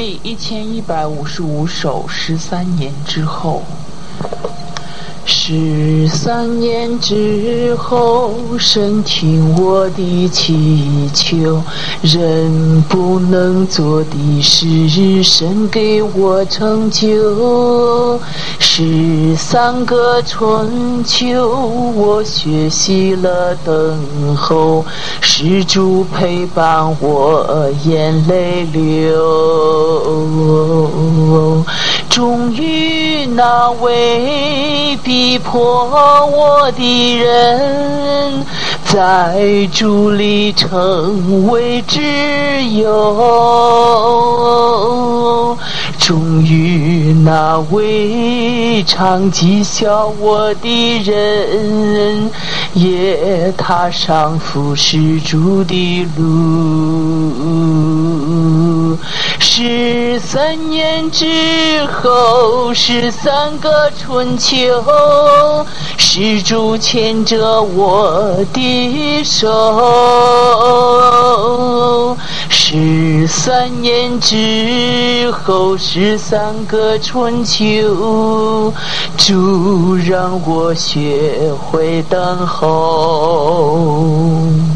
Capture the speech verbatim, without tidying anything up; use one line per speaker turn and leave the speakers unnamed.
第一千一百五十五首，十三年之后。十三年之后，神听我的祈求，人不能做的事，神给我成就。十三个春秋，我学习了等候，是主陪伴我眼泪流。终于那位逼迫我的人，在主里成为挚友。终于那位常讥笑我的人，也踏上服侍主的路。十三年之后，十三个春秋，是主牵着我的手。十三年之后，十三个春秋，主让我学会等候。